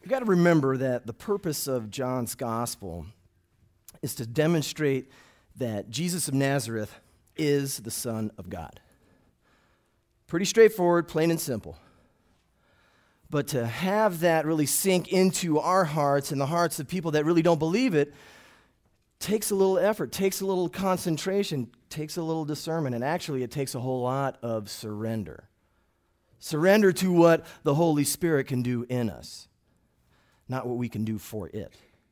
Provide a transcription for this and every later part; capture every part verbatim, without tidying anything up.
You've got to remember that the purpose of John's gospel is to demonstrate that Jesus of Nazareth is the Son of God. Pretty straightforward, plain and simple. But to have that really sink into our hearts and the hearts of people that really don't believe it takes a little effort, takes a little concentration, takes a little discernment, and actually it takes a whole lot of surrender. Surrender to what the Holy Spirit can do in us, not what we can do for it.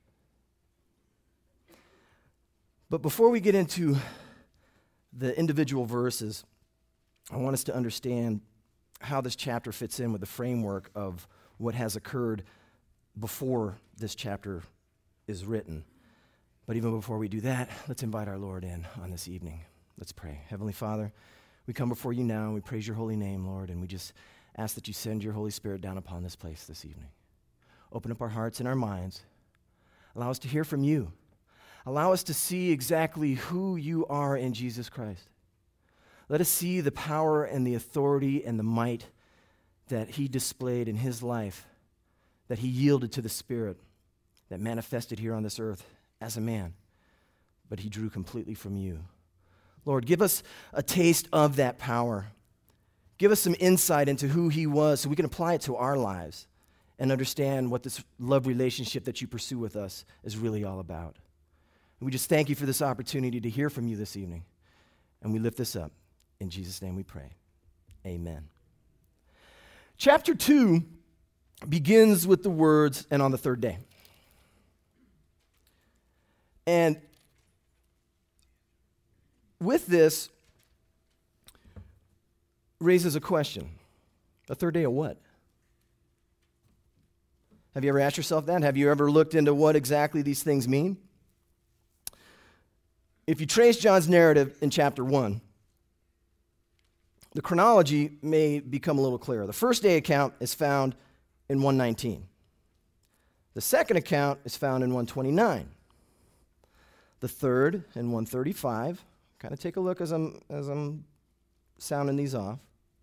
But before we get into the individual verses, I want us to understand how this chapter fits in with the framework of what has occurred before this chapter is written. But even before we do that, let's invite our Lord in on this evening. Let's pray. Heavenly Father, we come before you now and we praise your holy name, Lord, and we just ask that you send your Holy Spirit down upon this place this evening. Open up our hearts and our minds. Allow us to hear from you. Allow us to see exactly who you are in Jesus Christ. Let us see the power and the authority and the might that he displayed in his life, that he yielded to the Spirit, that manifested here on this earth as a man, but he drew completely from you. Lord, give us a taste of that power. Give us some insight into who he was so we can apply it to our lives and understand what this love relationship that you pursue with us is really all about. And we just thank you for this opportunity to hear from you this evening. And we lift this up. In Jesus' name we pray. Amen. Chapter two begins with the words, "and on the third day." And with this raises a question. The third day of what? Have you ever asked yourself that? Have you ever looked into what exactly these things mean? If you trace John's narrative in chapter one, the chronology may become a little clearer. The first day account is found in one nineteen. The second account is found in one twenty-nine. The third in one thirty-five. Kind of take a look as I'm, as I'm sounding these off.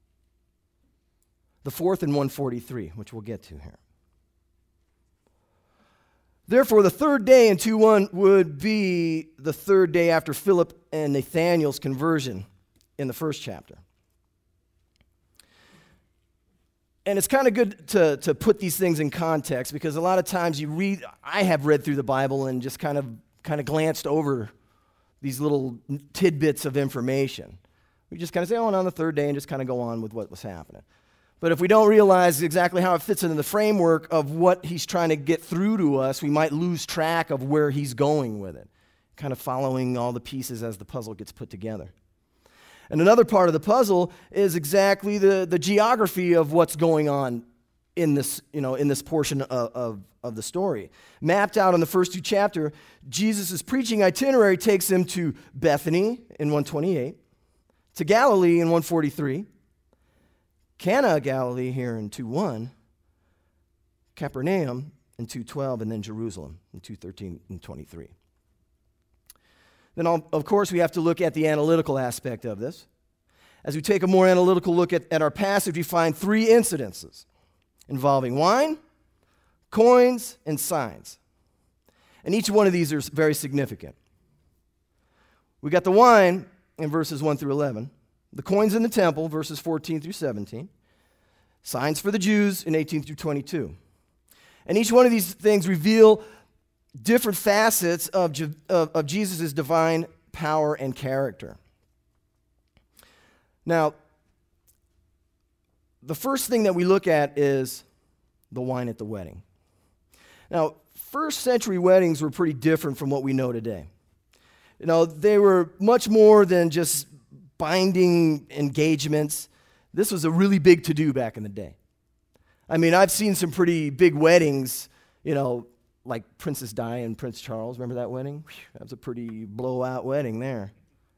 The fourth in one forty-three, which we'll get to here. Therefore, the third day in two one would be the third day after Philip and Nathanael's conversion in the first chapter. And it's kind of good to, to put these things in context because a lot of times you read, I have read through the Bible and just kind of kind of glanced over these little tidbits of information. We just kind of say, oh, and on the third day, and just kind of go on with what was happening. But if we don't realize exactly how it fits into the framework of what he's trying to get through to us, we might lose track of where he's going with it, kind of following all the pieces as the puzzle gets put together. And another part of the puzzle is exactly the, the geography of what's going on in this, you know, in this portion of, of, of the story. Mapped out in the first two chapters, Jesus' preaching itinerary takes him to Bethany in one twenty-eight, to Galilee in one forty-three, Cana of Galilee here in two one, Capernaum in two twelve, and then Jerusalem in two thirteen and twenty-three. Then, of course, we have to look at the analytical aspect of this. As we take a more analytical look at, at our passage, we find three incidences involving wine, coins, and signs. And each one of these are very significant. We got the wine in verses one through eleven, the coins in the temple, verses fourteen through seventeen, signs for the Jews in eighteen through twenty-two. And each one of these things reveal different facets of, of, of Jesus' divine power and character. Now, the first thing that we look at is the wine at the wedding. Now, first century weddings were pretty different from what we know today. You know, they were much more than just binding engagements. This was a really big to-do back in the day. I mean, I've seen some pretty big weddings, you know, like Princess Di and Prince Charles. Remember that wedding? Whew, that was a pretty blowout wedding there.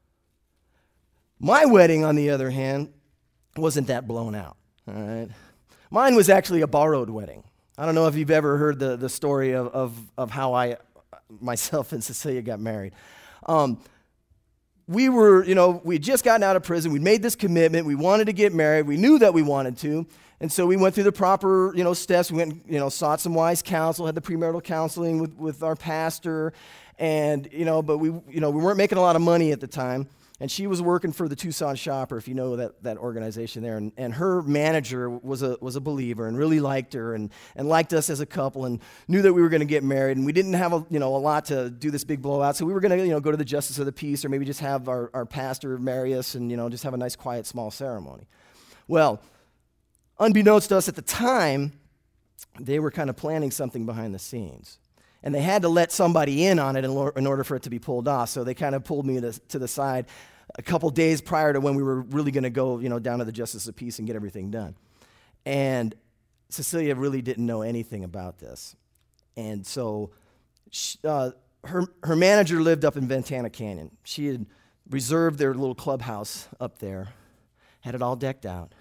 My wedding, on the other hand, wasn't that blown out. All right, mine was actually a borrowed wedding. I don't know if you've ever heard the, the story of, of, of how I, myself and Cecilia got married. Um, we were, you know, we had just gotten out of prison. We made this commitment. We wanted to get married. We knew that we wanted to. And so we went through the proper, you know, steps. We went, you know, sought some wise counsel, had the premarital counseling with, with our pastor. And, you know, but we, you know, we weren't making a lot of money at the time. And she was working for the Tucson Shopper, if you know that, that organization there. And, and her manager was a was a believer and really liked her and, and liked us as a couple and knew that we were going to get married. And we didn't have a, you know, a lot to do this big blowout. So we were going to, you know, go to the Justice of the Peace or maybe just have our, our pastor marry us and, you know, just have a nice, quiet, small ceremony. Well, unbeknownst to us at the time, they were kind of planning something behind the scenes. And they had to let somebody in on it in, lo- in order for it to be pulled off. So they kind of pulled me to, to the side a couple days prior to when we were really going to go, you know, down to the Justice of Peace and get everything done. And Cecilia really didn't know anything about this. And so she, uh, her, her manager lived up in Ventana Canyon. She had reserved their little clubhouse up there, had it all decked out.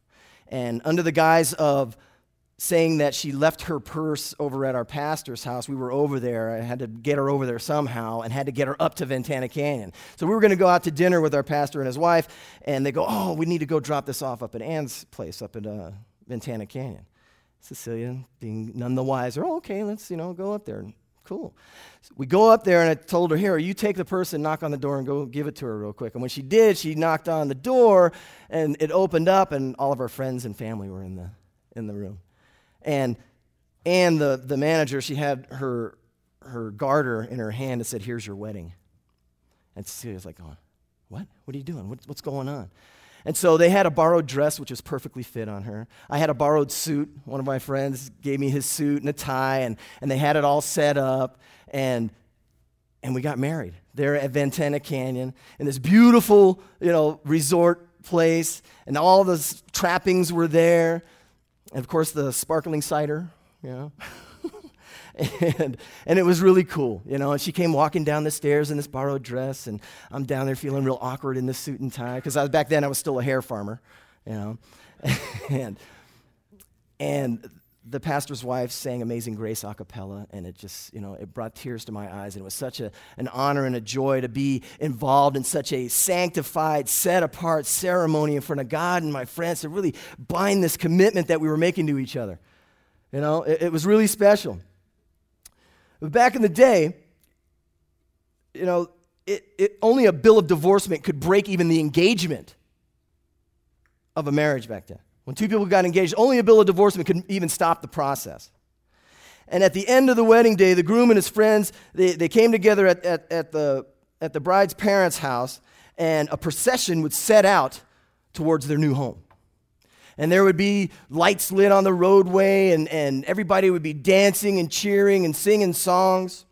And under the guise of saying that she left her purse over at our pastor's house, we were over there. I had to get her over there somehow and had to get her up to Ventana Canyon. So we were going to go out to dinner with our pastor and his wife, and they go, oh, we need to go drop this off up at Ann's place up at uh, Ventana Canyon. Cecilia, being none the wiser, oh, okay, let's, you know, go up there. Cool. So we go up there, and I told her, here, you take the purse and knock on the door and go give it to her real quick. And when she did, she knocked on the door, and it opened up, and all of our friends and family were in the in the room. And and the, the manager, she had her her garter in her hand and said, here's your wedding. And Cecilia's like, oh, what? What are you doing? What, what's going on? And so they had a borrowed dress, which was perfectly fit on her. I had a borrowed suit. One of my friends gave me his suit and a tie, and, and they had it all set up. And and we got married there at Ventana Canyon in this beautiful, you know, resort place. And all the trappings were there. And, of course, the sparkling cider, you know. and and it was really cool, you know. And she came walking down the stairs in this borrowed dress, and I'm down there feeling real awkward in this suit and tie because I was back then I was still a hair farmer, you know. and and the pastor's wife sang Amazing Grace a cappella, and it just, you know, it brought tears to my eyes. And it was such a, an honor and a joy to be involved in such a sanctified, set-apart ceremony in front of God and my friends to really bind this commitment that we were making to each other. You know, it, it was really special. But back in the day, you know, it, it, only a bill of divorcement could break even the engagement of a marriage back then. When two people got engaged, only a bill of divorcement could even stop the process. And at the end of the wedding day, the groom and his friends, they, they came together at, at, at, the, at the bride's parents' house, and a procession would set out towards their new home. And there would be lights lit on the roadway, and, and everybody would be dancing and cheering and singing songs.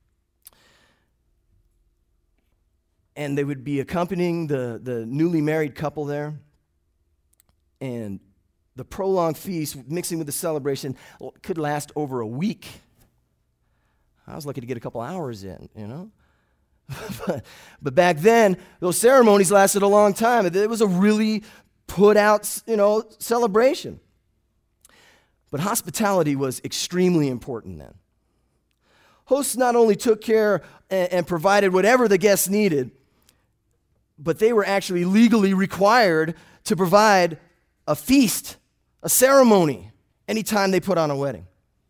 And they would be accompanying the, the newly married couple there. And the prolonged feast, mixing with the celebration, could last over a week. I was lucky to get a couple hours in, you know. but, but back then, those ceremonies lasted a long time. It was a really put-out, you know, celebration. But hospitality was extremely important then. Hosts not only took care and, and provided whatever the guests needed, but they were actually legally required to provide a feast, a ceremony, anytime they put on a wedding.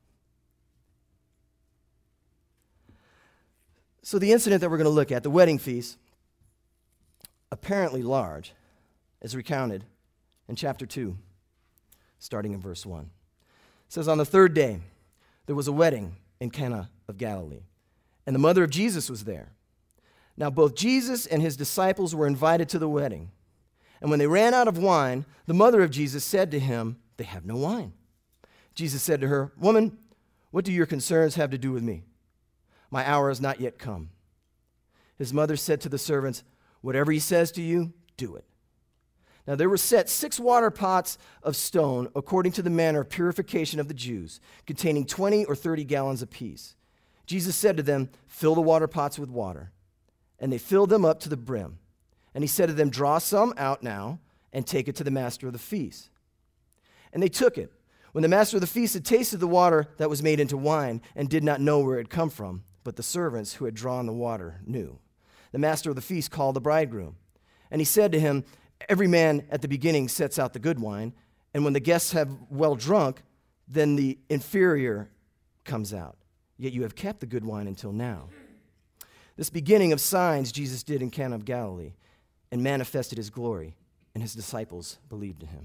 So the incident that we're going to look at, the wedding feast, apparently large, is recounted in chapter two, starting in verse one. It says, on the third day, there was a wedding in Cana of Galilee, and the mother of Jesus was there. Now both Jesus and his disciples were invited to the wedding. And when they ran out of wine, the mother of Jesus said to him, they have no wine. Jesus said to her, woman, what do your concerns have to do with me? My hour has not yet come. His mother said to the servants, whatever he says to you, do it. Now there were set six water pots of stone, according to the manner of purification of the Jews, containing twenty or thirty gallons apiece. Jesus said to them, fill the water pots with water. And they filled them up to the brim. And he said to them, draw some out now and take it to the master of the feast. And they took it. When the master of the feast had tasted the water that was made into wine and did not know where it had come from, but the servants who had drawn the water knew. the master of the feast called the bridegroom. And he said to him, every man at the beginning sets out the good wine, and when the guests have well drunk, then the inferior comes out. Yet you have kept the good wine until now. This beginning of signs Jesus did in Cana of Galilee and manifested his glory, and his disciples believed in him.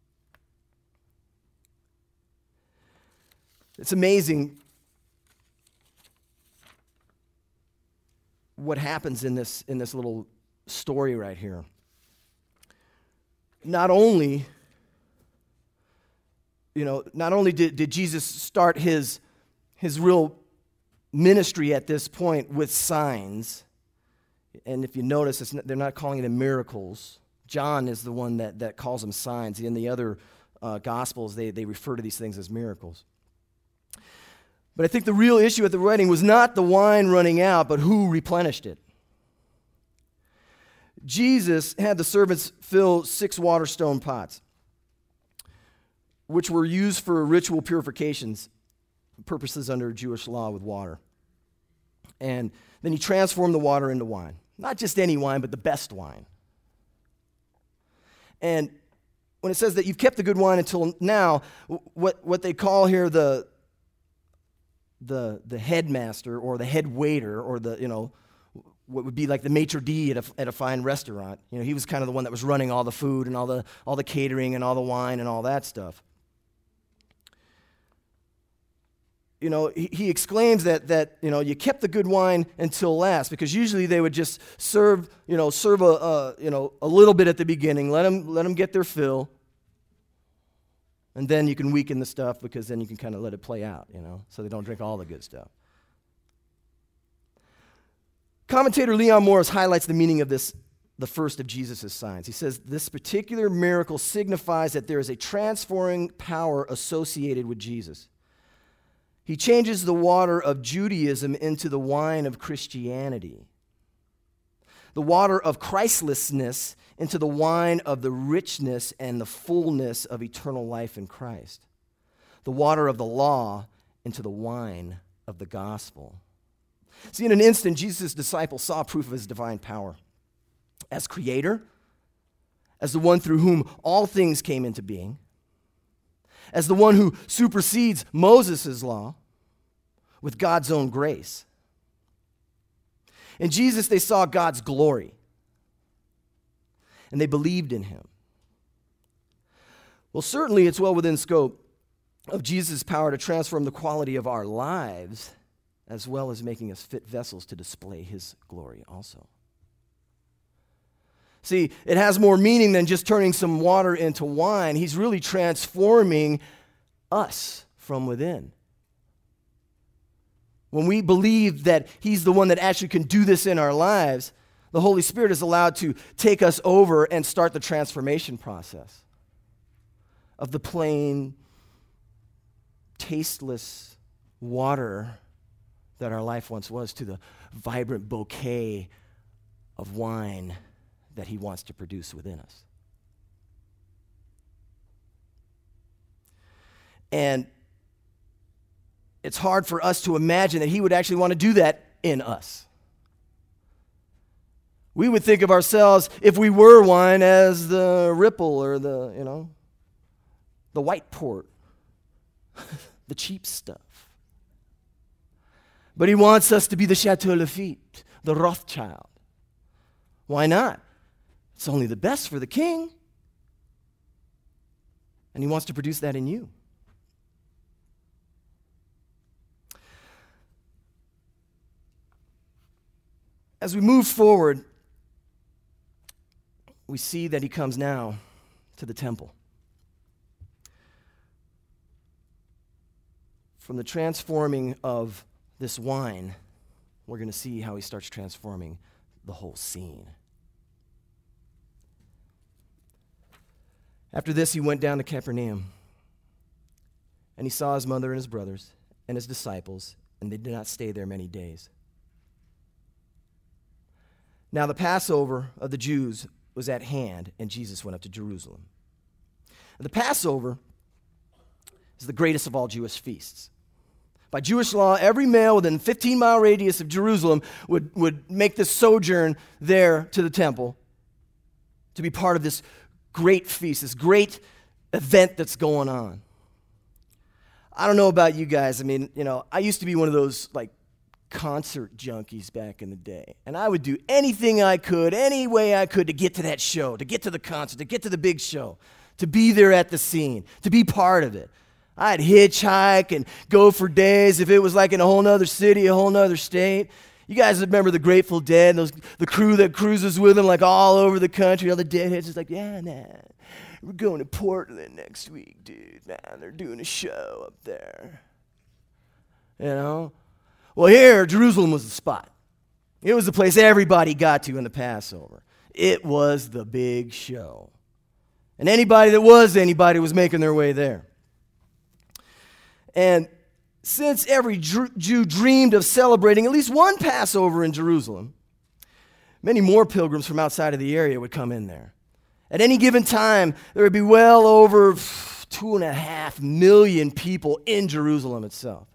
It's amazing what happens in this, in this little story right here. Not only, you know, not only did, did Jesus start his, his real ministry at this point with signs, and if you notice, it's not, they're not calling them miracles. John is the one that, that calls them signs. In the other uh, Gospels, they, they refer to these things as miracles. But I think the real issue at the wedding was not the wine running out, but who replenished it. Jesus had the servants fill six water stone pots, which were used for ritual purifications purposes under Jewish law with water. And then he transformed the water into wine. Not just any wine, but the best wine. And when it says that you've kept the good wine until now, what, what they call here the, the, the headmaster or the head waiter or the, you know, what would be like the maitre d' at a, at a fine restaurant. You know, he was kind of the one that was running all the food and all the, all the catering and all the wine and all that stuff. You know, he, he exclaims that, that, you know, you kept the good wine until last, because usually they would just serve, you know, serve a, a you know, a little bit at the beginning, let them, let them get their fill, and then you can weaken the stuff, because then you can kind of let it play out, you know, so they don't drink all the good stuff. Commentator Leon Morris highlights the meaning of this, the first of Jesus' signs. He says, this particular miracle signifies that there is a transforming power associated with Jesus. He changes the water of Judaism into the wine of Christianity, the water of Christlessness into the wine of the richness and the fullness of eternal life in Christ, the water of the law into the wine of the gospel. See, in an instant, Jesus' disciples saw proof of his divine power as creator, as the one through whom all things came into being, as the one who supersedes Moses' law with God's own grace. In Jesus, they saw God's glory, and they believed in him. Well, certainly it's well within scope of Jesus' power to transform the quality of our lives, as well as making us fit vessels to display his glory also. See, it has more meaning than just turning some water into wine. He's really transforming us from within. When we believe that he's the one that actually can do this in our lives, the Holy Spirit is allowed to take us over and start the transformation process of the plain, tasteless water that our life once was to the vibrant bouquet of wine that he wants to produce within us. And it's hard for us to imagine that he would actually want to do that in us. We would think of ourselves, if we were wine, as the ripple or the, you know, the white port, the cheap stuff. But he wants us to be the Chateau Lafite, the Rothschild. Why not? It's only the best for the king. And he wants to produce that in you. As we move forward, we see that he comes now to the temple. From the transforming of this wine, we're going to see how he starts transforming the whole scene. After this, he went down to Capernaum, and he saw his mother and his brothers and his disciples, and they did not stay there many days. Now the Passover of the Jews was at hand, and Jesus went up to Jerusalem. The Passover is the greatest of all Jewish feasts. By Jewish law, every male within a fifteen-mile radius of Jerusalem would, would make this sojourn there to the temple to be part of this great feast, this great event that's going on. I don't know about you guys. I mean, you know, I used to be one of those, like, concert junkies back in the day. And I would do anything I could, any way I could to get to that show, to get to the concert, to get to the big show, to be there at the scene, to be part of it. I'd hitchhike and go for days if it was like in a whole nother city, a whole nother state. You guys remember the Grateful Dead, those, the crew that cruises with them like all over the country, all the Deadheads just like, yeah, nah, we're going to Portland next week, dude. Man, they're doing a show up there. You know? Well, here, Jerusalem was the spot. It was the place everybody got to in the Passover. It was the big show. And anybody that was anybody was making their way there. And since every Jew dreamed of celebrating at least one Passover in Jerusalem, many more pilgrims from outside of the area would come in there. At any given time, there would be well over two and a half million people in Jerusalem itself.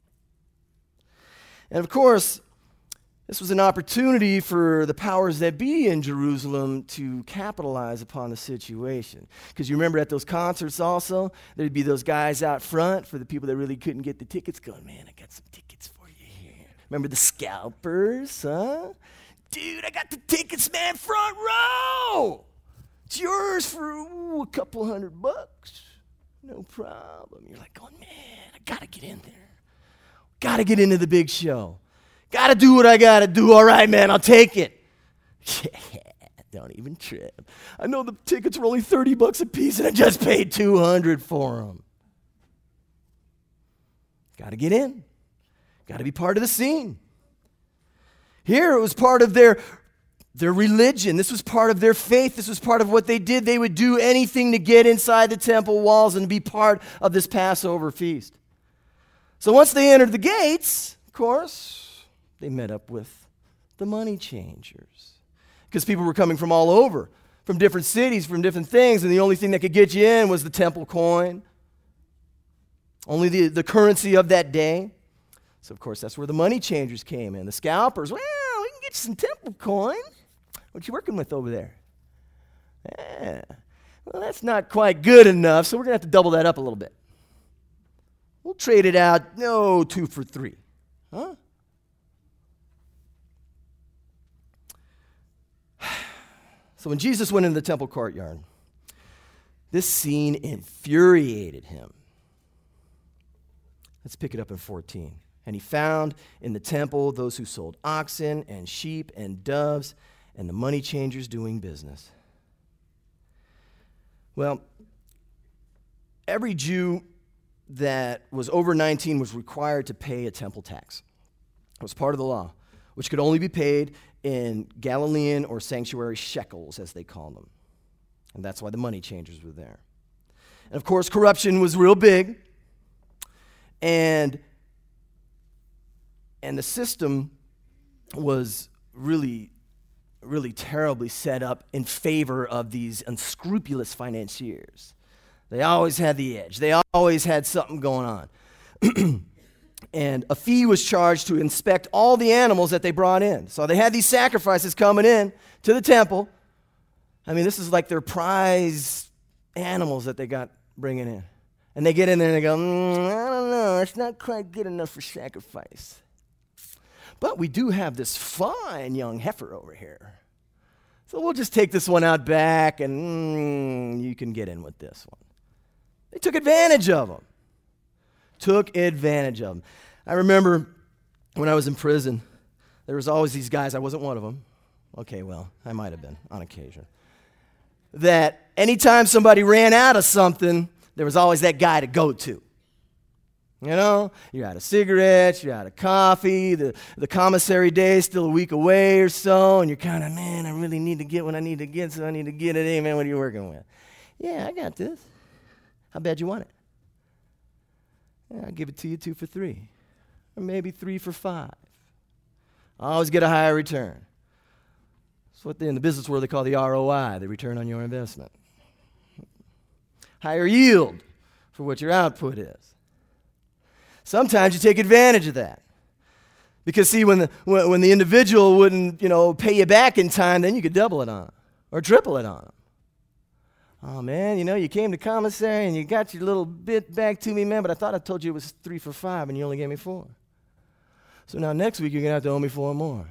And of course, this was an opportunity for the powers that be in Jerusalem to capitalize upon the situation. Because you remember at those concerts also, there'd be those guys out front for the people that really couldn't get the tickets going, man, I got some tickets for you here. Remember the scalpers, huh? Dude, I got the tickets, man, front row. It's yours for ooh, a couple hundred bucks. No problem. You're like going, man, I got to get in there. Got to get into the big show. Got to do what I got to do. All right, man, I'll take it. Yeah, don't even trip. I know the tickets were only thirty bucks a piece, and I just paid two hundred for them. Got to get in. Got to be part of the scene. Here, it was part of their, their religion. This was part of their faith. This was part of what they did. They would do anything to get inside the temple walls and be part of this Passover feast. So once they entered the gates, of course, they met up with the money changers. Because people were coming from all over, from different cities, from different things, and the only thing that could get you in was the temple coin. Only the, the currency of that day. So, of course, that's where the money changers came in. The scalpers, well, we can get you some temple coin. What you working with over there? Yeah. Well, that's not quite good enough, so we're going to have to double that up a little bit. We'll trade it out, no, two for three. Huh? So when Jesus went into the temple courtyard, this scene infuriated him. Let's pick it up in fourteen. And he found in the temple those who sold oxen and sheep and doves and the money changers doing business. Well, every Jew that was over nineteen was required to pay a temple tax. It was part of the law, which could only be paid in Galilean or sanctuary shekels, as they call them. And that's why the money changers were there. And of course, corruption was real big. And, and the system was really, really terribly set up in favor of these unscrupulous financiers. They always had the edge. They always had something going on. And a fee was charged to inspect all the animals that they brought in. So they had these sacrifices coming in to the temple. I mean, this is like their prize animals that they got bringing in. And they get in there and they go, mm, I don't know, it's not quite good enough for sacrifice. But we do have this fine young heifer over here. So we'll just take this one out back and mm, you can get in with this one. They took advantage of them. Took advantage of them. I remember when I was in prison, there was always these guys, I wasn't one of them. Okay, well, I might have been on occasion. That anytime somebody ran out of something, there was always that guy to go to. You know, you're out of cigarettes, you're out of coffee, the, the commissary day is still a week away or so, and you're kind of, man, I really need to get what I need to get, so I need to get it. Hey, man, what are you working with? Yeah, I got this. How bad you want it? Yeah, I'll give it to you two for three, or maybe three for five. I always get a higher return. That's what they, in the business world they call the R O I, the return on your investment. Higher yield for what your output is. Sometimes you take advantage of that. Because see, when the, when, when the individual wouldn't, you know, pay you back in time, then you could double it on them or triple it on them. Oh, man, you know, you came to commissary and you got your little bit back to me, man, but I thought I told you it was three for five and you only gave me four. So now next week you're going to have to owe me four more.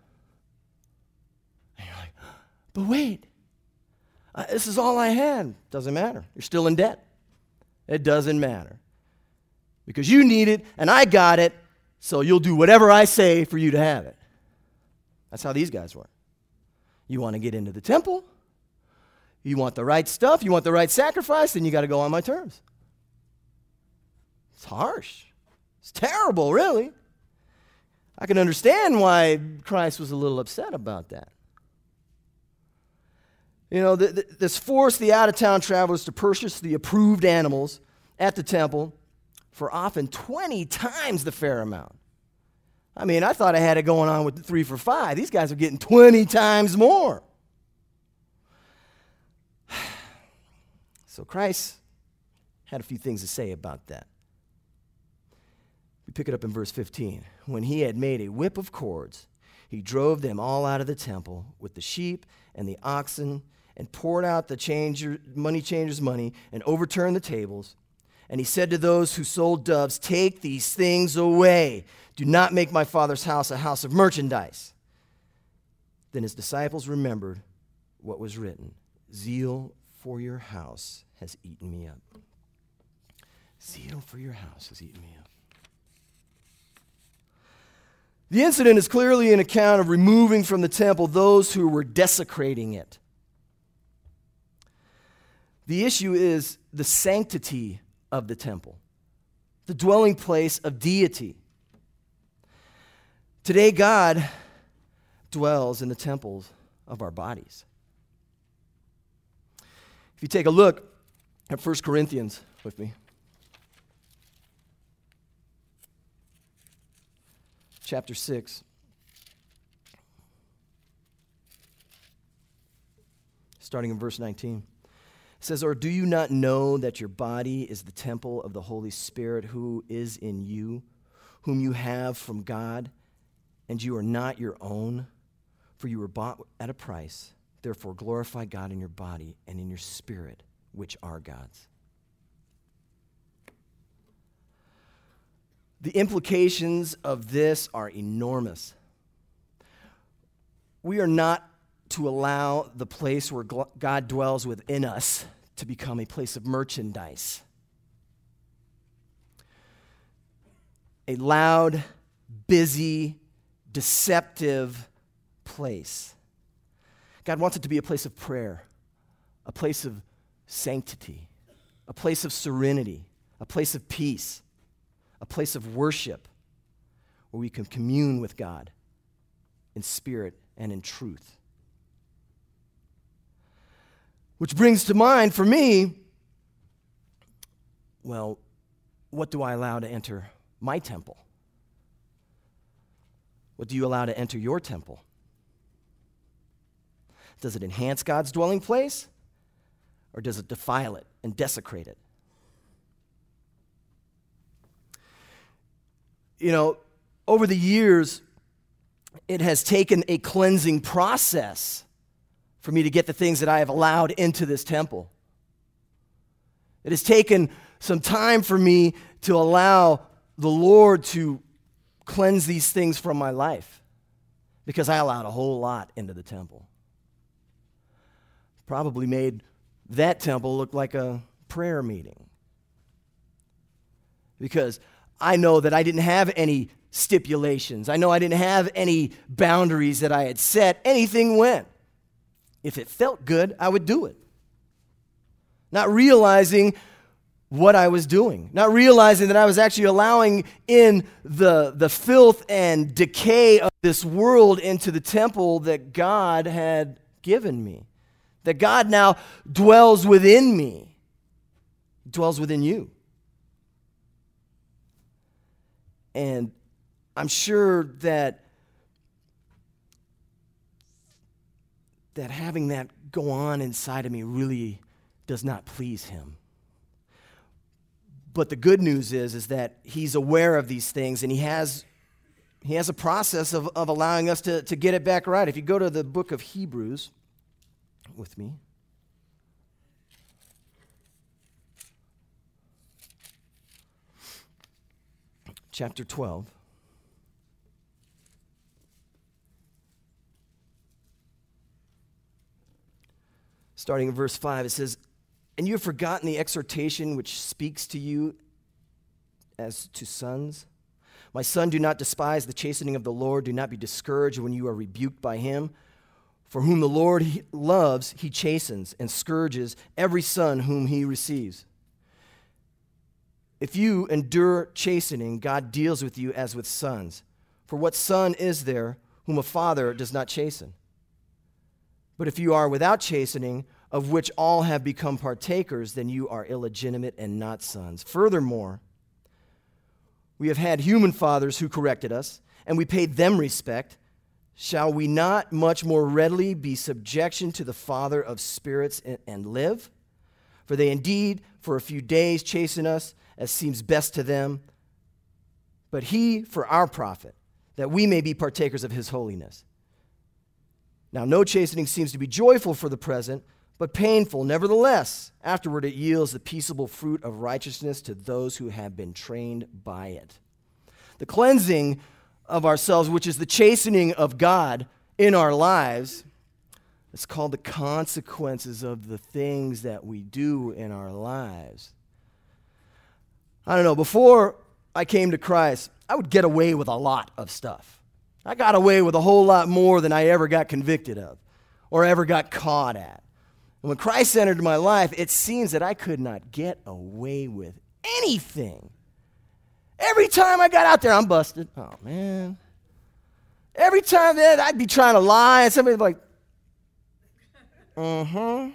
And you're like, but wait, uh, this is all I had. Doesn't matter. You're still in debt. It doesn't matter. Because you need it and I got it, so you'll do whatever I say for you to have it. That's how these guys were. You want to get into the temple? You want the right stuff? You want the right sacrifice? Then you got to go on my terms. It's harsh. It's terrible, really. I can understand why Christ was a little upset about that. You know, th- th- this forced the out-of-town travelers to purchase the approved animals at the temple for often twenty times the fair amount. I mean, I thought I had it going on with the three for five. These guys are getting twenty times more. So Christ had a few things to say about that. We pick it up in verse fifteen. When he had made a whip of cords, he drove them all out of the temple with the sheep and the oxen and poured out the changer, money changers' money and overturned the tables. And he said to those who sold doves, take these things away. Do not make my Father's house a house of merchandise. Then his disciples remembered what was written. Zeal for your house has eaten me up. Zeal for your house has eaten me up. The incident is clearly an account of removing from the temple those who were desecrating it. The issue is the sanctity of the temple, the dwelling place of deity. Today, God dwells in the temples of our bodies. If you take a look at First Corinthians with me, chapter six, starting in verse nineteen. It says, or do you not know that your body is the temple of the Holy Spirit who is in you, whom you have from God, and you are not your own? For you were bought at a price. Therefore glorify God in your body and in your spirit, which are God's. The implications of this are enormous. We are not to allow the place where God dwells within us to become a place of merchandise. A loud, busy, deceptive place. God wants it to be a place of prayer, a place of sanctity, a place of serenity, a place of peace, a place of worship where we can commune with God in spirit and in truth. Which brings to mind for me, well, what do I allow to enter my temple? What do you allow to enter your temple? Does it enhance God's dwelling place, or does it defile it and desecrate it? You know, over the years, it has taken a cleansing process for me to get the things that I have allowed into this temple. It has taken some time for me to allow the Lord to cleanse these things from my life because I allowed a whole lot into the temple. Probably made that temple look like a prayer meeting because I know that I didn't have any stipulations. I know I didn't have any boundaries that I had set. Anything went. If it felt good, I would do it. Not realizing what I was doing. Not realizing that I was actually allowing in the, the filth and decay of this world into the temple that God had given me. That God now dwells within me. Dwells within you. And I'm sure that that having that go on inside of me really does not please him. But the good news is, is that he's aware of these things, and he has, he has a process of, of allowing us to, to get it back right. If you go to the book of Hebrews with me. Chapter twelve. Starting in verse five, it says, "And you have forgotten the exhortation which speaks to you as to sons. My son, do not despise the chastening of the Lord. Do not be discouraged when you are rebuked by him. For whom the Lord he loves, he chastens and scourges every son whom he receives. If you endure chastening, God deals with you as with sons. For what son is there whom a father does not chasten? But if you are without chastening, of which all have become partakers, then you are illegitimate and not sons. Furthermore, we have had human fathers who corrected us, and we paid them respect. Shall we not much more readily be subjection to the Father of spirits and, and live? For they indeed for a few days chasten us, as seems best to them, but he for our profit, that we may be partakers of his holiness. Now no chastening seems to be joyful for the present, but painful. Nevertheless, afterward it yields the peaceable fruit of righteousness to those who have been trained by it." The cleansing of ourselves, which is the chastening of God in our lives, it's called the consequences of the things that we do in our lives. I don't know, before I came to Christ, I would get away with a lot of stuff. I got away with a whole lot more than I ever got convicted of or ever got caught at. And when Christ entered my life, it seems that I could not get away with anything. Every time I got out there, I'm busted. Oh, man. Every time that I'd be trying to lie, and somebody'd be like, uh-huh.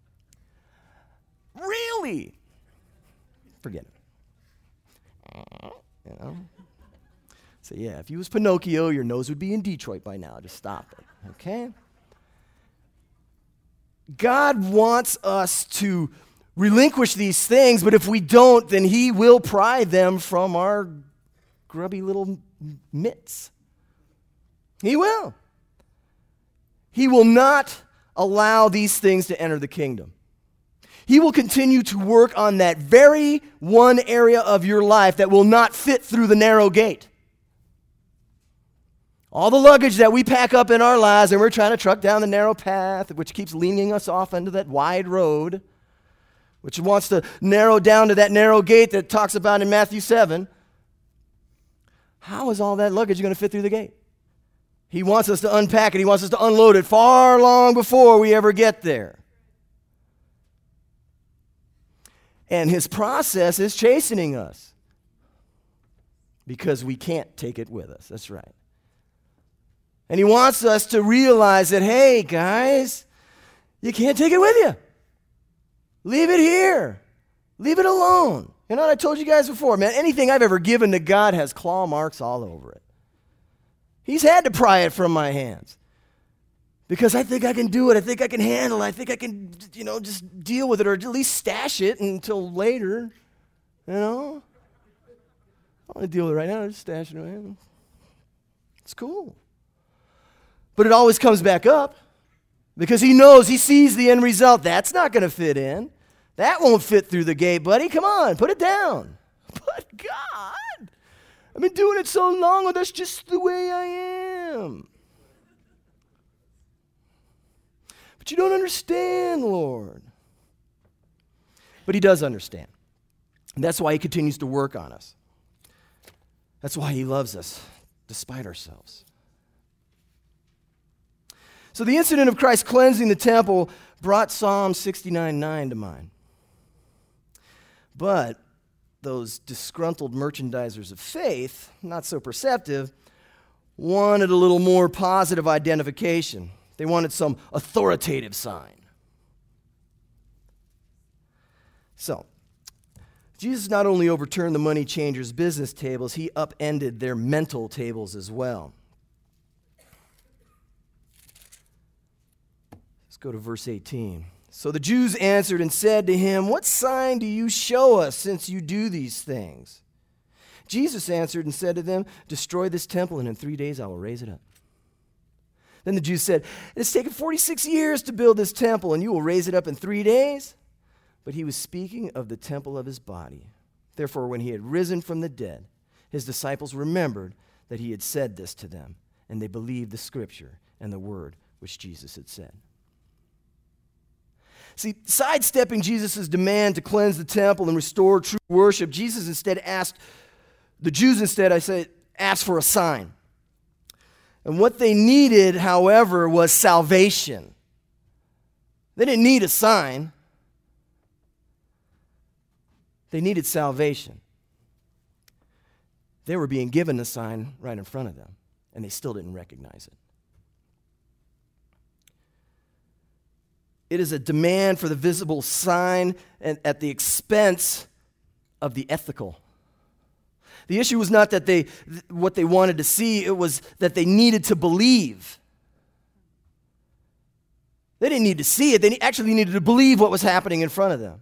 Really? Forget it. You know? So yeah, if you was Pinocchio, your nose would be in Detroit by now. Just stop it, okay? God wants us to relinquish these things, but if we don't, then he will pry them from our grubby little mitts. He will. He will not allow these things to enter the kingdom. He will continue to work on that very one area of your life that will not fit through the narrow gate. All the luggage that we pack up in our lives and we're trying to truck down the narrow path, which keeps leaning us off into that wide road, which wants to narrow down to that narrow gate that it talks about in Matthew seven. How is all that luggage going to fit through the gate? He wants us to unpack it. He wants us to unload it far long before we ever get there. And his process is chastening us because we can't take it with us. That's right. And he wants us to realize that, hey, guys, you can't take it with you. Leave it here. Leave it alone. You know what I told you guys before, man? Anything I've ever given to God has claw marks all over it. He's had to pry it from my hands because I think I can do it. I think I can handle it. I think I can, you know, just deal with it or at least stash it until later, you know. I want to deal with it right now. Just stash it away. It's cool. But it always comes back up because he knows, he sees the end result. That's not going to fit in. That won't fit through the gate, buddy. Come on, put it down. But God, I've been doing it so long, well, that's just the way I am. But you don't understand, Lord. But he does understand. And that's why he continues to work on us. That's why he loves us, despite ourselves. So the incident of Christ cleansing the temple brought Psalm sixty-nine nine to mind. But those disgruntled merchandisers of faith, not so perceptive, wanted a little more positive identification. They wanted some authoritative sign. So, Jesus not only overturned the money changers' business tables, he upended their mental tables as well. Let's go to verse eighteen. So the Jews answered and said to him, "What sign do you show us since you do these things?" Jesus answered and said to them, "Destroy this temple, and in three days I will raise it up." Then the Jews said, "It's taken forty-six years to build this temple, and you will raise it up in three days?" But he was speaking of the temple of his body. Therefore, when he had risen from the dead, his disciples remembered that he had said this to them, and they believed the scripture and the word which Jesus had said. See, sidestepping Jesus' demand to cleanse the temple and restore true worship, Jesus instead asked, the Jews instead, I say, asked for a sign. And what they needed, however, was salvation. They didn't need a sign. They needed salvation. They were being given a sign right in front of them, and they still didn't recognize it. It is a demand for the visible sign and at the expense of the ethical. The issue was not that they what they wanted to see, it was that they needed to believe. They didn't need to see it, they actually needed to believe what was happening in front of them.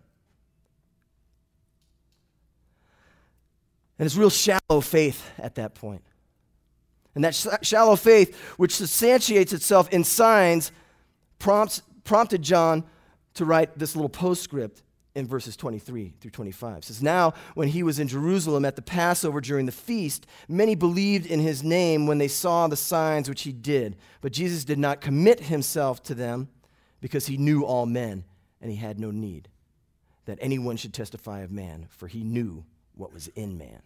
And it's real shallow faith at that point. And that sh- shallow faith, which substantiates itself in signs, prompts prompted John to write this little postscript in verses twenty-three through twenty-five. It says, "Now, when he was in Jerusalem at the Passover during the feast, many believed in his name when they saw the signs which he did. But Jesus did not commit himself to them because he knew all men, and he had no need that anyone should testify of man, for he knew what was in man."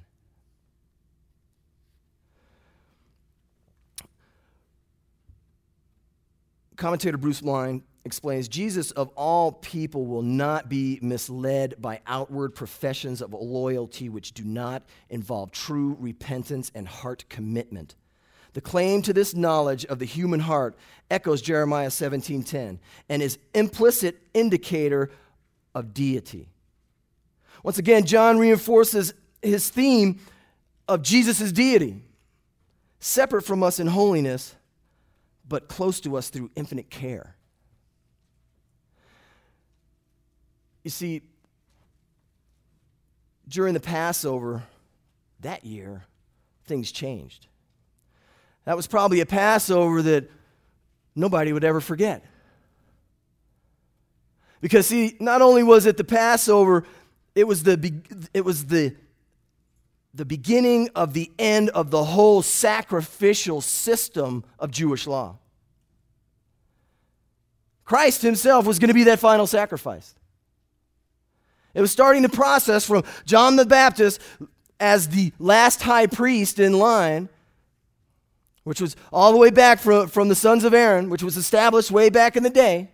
Commentator Bruce Line explains, Jesus of all people will not be misled by outward professions of loyalty which do not involve true repentance and heart commitment. The claim to this knowledge of the human heart echoes Jeremiah seventeen ten and is implicit indicator of deity. Once again, John reinforces his theme of Jesus' deity, separate from us in holiness, but close to us through infinite care. You see, during the Passover that year, things changed. That was probably a Passover that nobody would ever forget. Because, see, not only was it the Passover, it was the, be- it was the, the beginning of the end of the whole sacrificial system of Jewish law. Christ himself was going to be that final sacrifice. It was starting the process from John the Baptist as the last high priest in line, which was all the way back from, from the sons of Aaron, which was established way back in the day.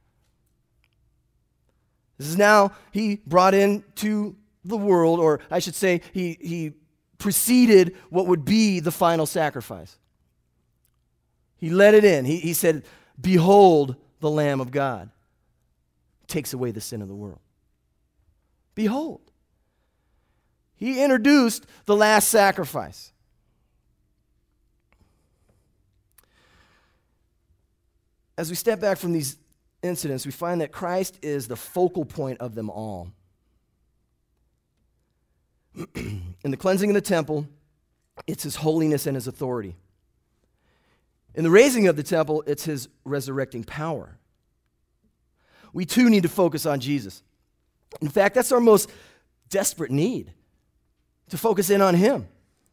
This is now he brought into the world, or I should say, he, he preceded what would be the final sacrifice. He let it in. He, he said, "Behold the Lamb of God, takes away the sin of the world." Behold. He introduced the last sacrifice. As we step back from these incidents, we find that Christ is the focal point of them all. In the cleansing of the temple, it's his holiness and his authority. In the raising of the temple, it's his resurrecting power. We too need to focus on Jesus. In fact, that's our most desperate need, to focus in on him.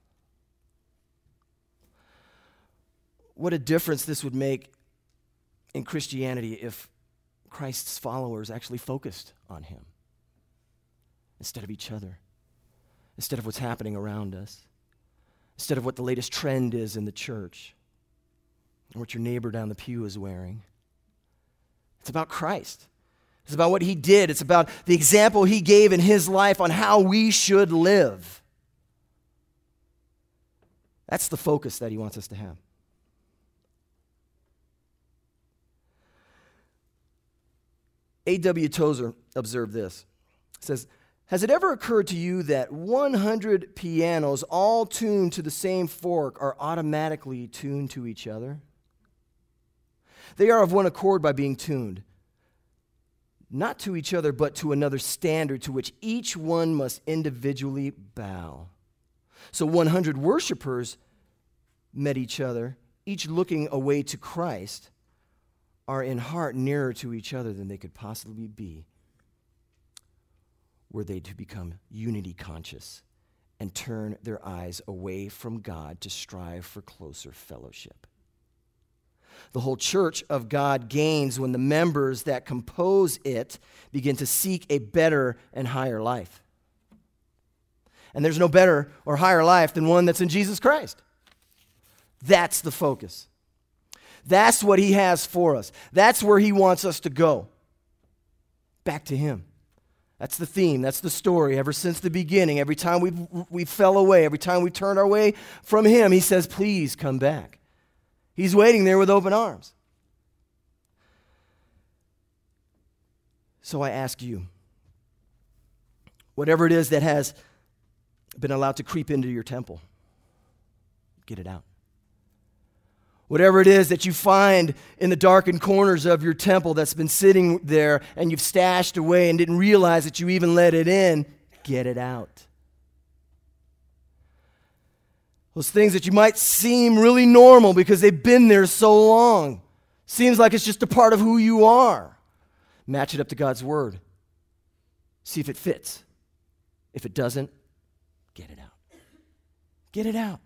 What a difference this would make in Christianity if Christ's followers actually focused on him instead of each other, instead of what's happening around us, instead of what the latest trend is in the church, or what your neighbor down the pew is wearing. It's about Christ. It's about what he did. It's about the example he gave in his life on how we should live. That's the focus that he wants us to have. A W Tozer observed this. He says, "Has it ever occurred to you that one hundred pianos all tuned to the same fork are automatically tuned to each other? They are of one accord by being tuned. not to each other, but to another standard to which each one must individually bow. So one hundred worshipers met each other, each looking away to Christ, are in heart nearer to each other than they could possibly be were they to become unity conscious and turn their eyes away from God to strive for closer fellowship. The whole church of God gains when the members that compose it begin to seek a better and higher life. And there's no better or higher life than one that's in Jesus Christ. That's the focus. That's what he has for us. That's where he wants us to go. Back to him. That's the theme. That's the story ever since the beginning. Every time we we fell away, every time we turned our way from him, he says, please come back. He's waiting there with open arms. So I ask you, whatever it is that has been allowed to creep into your temple, get it out. Whatever it is that you find in the darkened corners of your temple that's been sitting there and you've stashed away and didn't realize that you even let it in, get it out. Those things that you might seem really normal because they've been there so long. Seems like it's just a part of who you are. Match it up to God's word. See if it fits. If it doesn't, get it out. Get it out.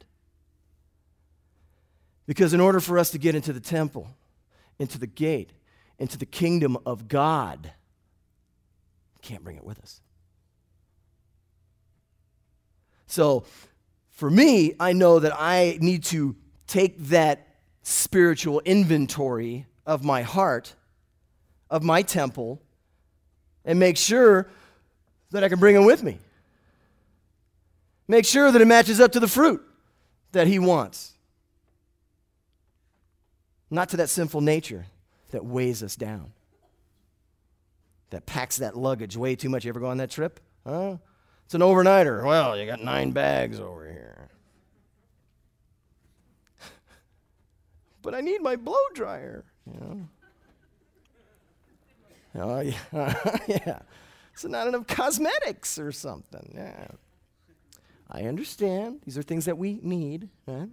Because in order for us to get into the temple, into the gate, into the kingdom of God, we can't bring it with us. So, for me, I know that I need to take that spiritual inventory of my heart, of my temple, and make sure that I can bring it with me. Make sure that it matches up to the fruit that he wants. Not to that sinful nature that weighs us down, that packs that luggage way too much. You ever go on that trip? Huh? It's an overnighter. Well, you got nine bags over here. But I need my blow dryer, you know. Oh, yeah. yeah. So not enough cosmetics or something. Yeah. I understand. These are things that we need, right?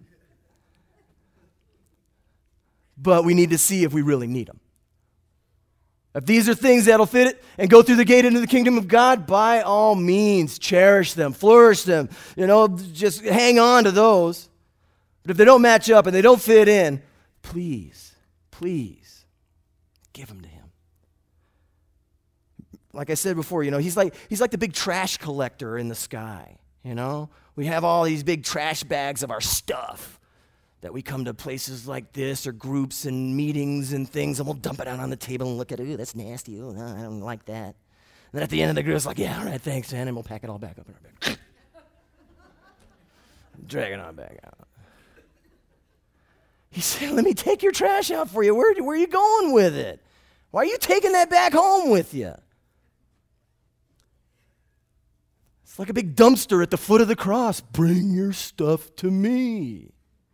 But we need to see if we really need them. If these are things that'll fit it and go through the gate into the kingdom of God, by all means, cherish them, flourish them. You know, just hang on to those. But if they don't match up and they don't fit in, please, please, give them to him. Like I said before, you know, he's like he's like the big trash collector in the sky. You know, we have all these big trash bags of our stuff that we come to places like this or groups and meetings and things, and we'll dump it out on the table and look at it. Ooh, that's nasty. Ooh, no, I don't like that. And then at the end of the group, it's like, yeah, all right, thanks, man, and we'll pack it all back up in our bag. Drag it on back out. He said, let me take your trash out for you. Where, where are you going with it? Why are you taking that back home with you? It's like a big dumpster at the foot of the cross. Bring your stuff to me.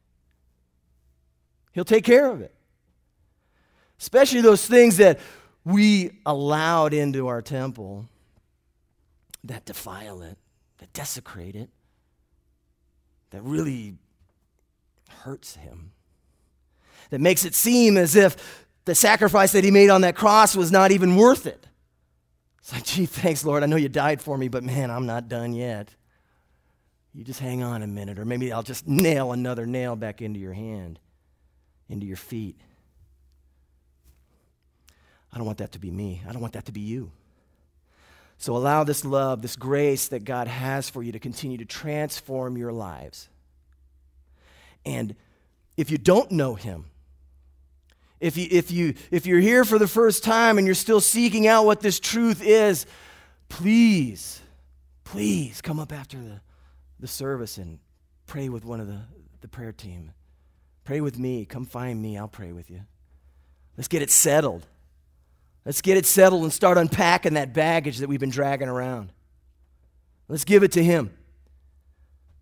He'll take care of it. Especially those things that we allowed into our temple that defile it, that desecrate it, that really hurts him, that makes it seem as if the sacrifice that he made on that cross was not even worth it. It's like, gee, thanks, Lord. I know you died for me, but man, I'm not done yet. You just hang on a minute, or maybe I'll just nail another nail back into your hand, into your feet. I don't want that to be me. I don't want that to be you. So allow this love, this grace that God has for you to continue to transform your lives. And if you don't know him, if you, if you, if you're here for the first time and you're still seeking out what this truth is, please, please come up after the, the service and pray with one of the, the prayer team. Pray with me. Come find me. I'll pray with you. Let's get it settled. Let's get it settled and start unpacking that baggage that we've been dragging around. Let's give it to him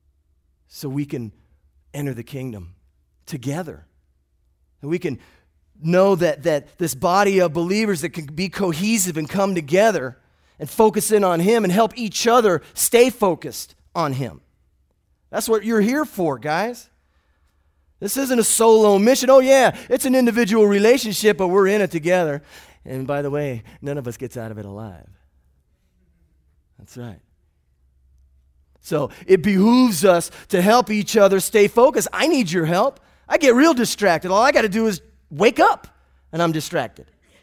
so we can enter the kingdom together. And we can know that, that this body of believers that can be cohesive and come together and focus in on Him and help each other stay focused on Him. That's what you're here for, guys. This isn't a solo mission. Oh, yeah, it's an individual relationship, but we're in it together. And by the way, none of us gets out of it alive. That's right. So it behooves us to help each other stay focused. I need your help. I get real distracted. All I got to do is wake up, and I'm distracted.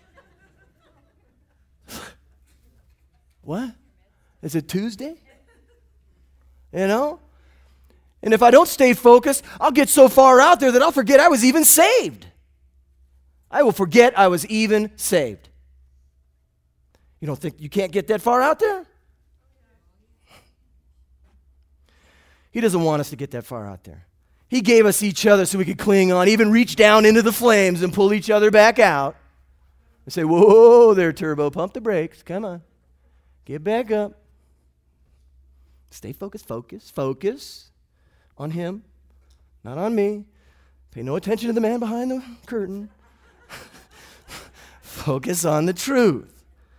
What? Is it Tuesday? You know? And if I don't stay focused, I'll get so far out there that I'll forget I was even saved. I will forget I was even saved. You don't think you can't get that far out there? He doesn't want us to get that far out there. He gave us each other so we could cling on, even reach down into the flames and pull each other back out. And say, whoa there, Turbo, pump the brakes. Come on. Get back up. Stay focused, focus, focus on Him, not on me. Pay no attention to the man behind the curtain. Focus on the truth.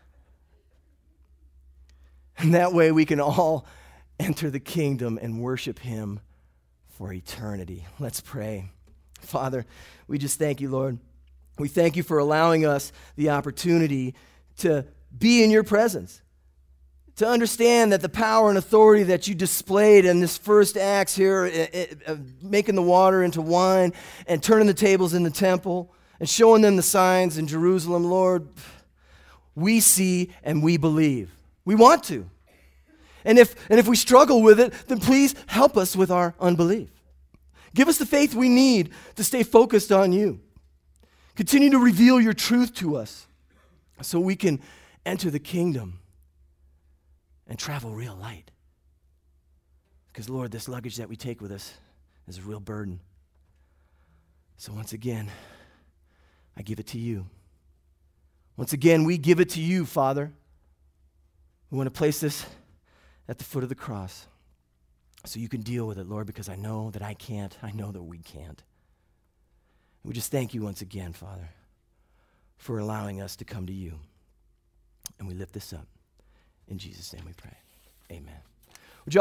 And that way we can all enter the kingdom and worship Him for eternity. Let's pray. Father, we just thank you, Lord. We thank you for allowing us the opportunity to be in your presence, to understand that the power and authority that you displayed in this first acts here, it, it, uh, making the water into wine and turning the tables in the temple and showing them the signs in Jerusalem, Lord, we see and we believe. We want to. And if, and if we struggle with it, then please help us with our unbelief. Give us the faith we need to stay focused on you. Continue to reveal your truth to us so we can enter the kingdom and travel real light. Because, Lord, this luggage that we take with us is a real burden. So once again, I give it to you. Once again, we give it to you, Father. We want to place this at the foot of the cross so you can deal with it, Lord, because I know that I can't. I know that we can't. We just thank you once again, Father, for allowing us to come to you. And we lift this up. In Jesus' name we pray. Amen.